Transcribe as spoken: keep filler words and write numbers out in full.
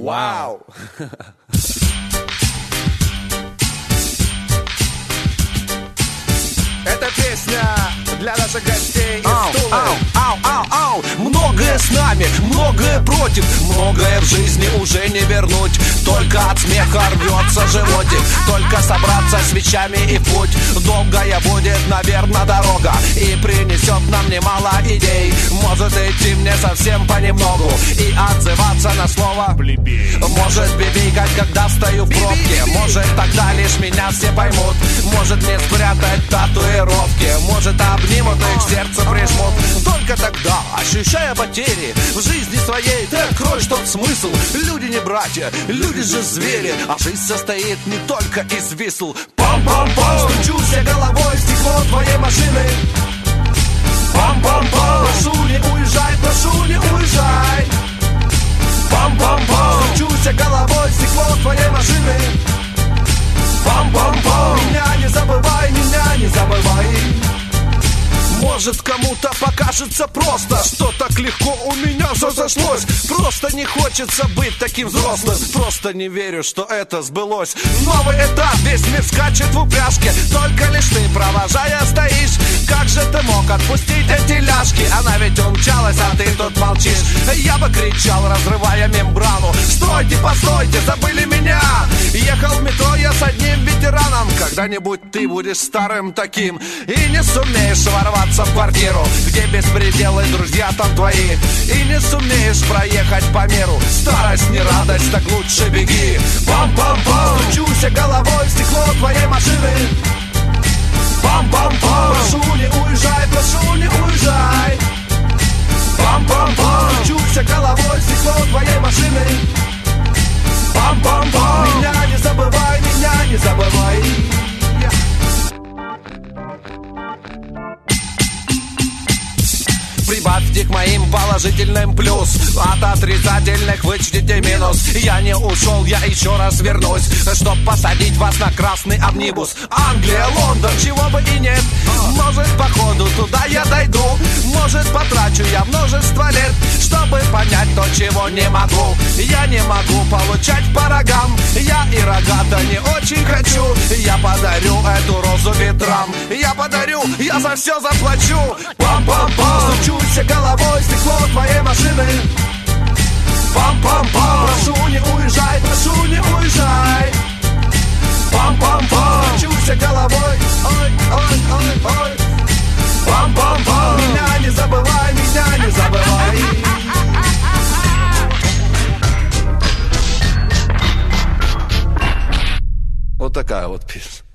Вау! Эта песня для наших гостей из Ау, Тулы. ау, ау, ау, ау. Многое с нами, многое против, многое в жизни уже не вернуть. Только от смеха рвется животик, только собраться с вещами и в путь. Долгая будет, наверное, дорога, и принесет нам немало идей. Может идти мне совсем понемногу и отзываться на слово плебей. Может бибикать, когда стою в пробке, может тогда лишь меня все поймут. Может мне спрятать татуировки, может обнимут и к сердцу прижмут. Только тогда, ощущая потери в жизни своей, ты откроешь тот смысл. Люди не братья, люди же звери, а жизнь состоит не только из висел. Пам-пам-пам, стучусь я головой в стекло твоей машины. Пам-пам-пам, прошу не уезжай, прошу не уезжай. Пам-пам-пам, стучусь я головой в стекло твоей машины. Пам-пам-пам, меня не забывай, меня не забывай. Может, кому-то покажется просто, что так легко у меня все сошлось. Просто не хочется быть таким взрослым, просто не верю, что это сбылось. Новый этап, весь мир скачет в упряжке, только лишь ты, провожая, стоишь. Как же ты мог отпустить эти ляжки? Она ведь умчалась, а ты тут молчишь. Я бы кричал, разрывая мембрану: стойте, постойте, забыли меня. Ехал в метро я с одним ветераном. Когда-нибудь ты будешь старым таким и не сумеешь ворваться в квартиру, где беспределы, друзья там твои, и не сумеешь проехать по миру. Старость не радость, так лучше беги. Пам-пам-пам, стучусь я головой в стекло твоей машины. Пам-пам-пам, прошу не уезжай, прошу не уезжай. Пам-пам-пам, стучусь я головой в стекло твоей машины. Пам-пам-пам, меня не забывай, меня не забывай. Прибавьте к моим положительным плюс, от отрицательных вычтите минус. Я не ушел, я еще раз вернусь, чтоб посадить вас на красный амнибус. Англия, Лондон, чего бы и нет. Может, походу туда я дойду, может, потрачу я множество лет, чтобы понять то, чего не могу. Я не могу получать по рогам, я и рога-то не очень хочу. Я подарю эту розу ветрам, я подарю, я за все заплачу. Пам-пам-пам, стучусь я головой в стекло твоей машины. Пам-пам-пам, прошу не уезжай, прошу не уезжай. Пам-пам-пам, стучусь я головой, ой, ой, ой, ой. Пам-пам-пам, меня не забывай, меня не забывай. Вот такая вот песня.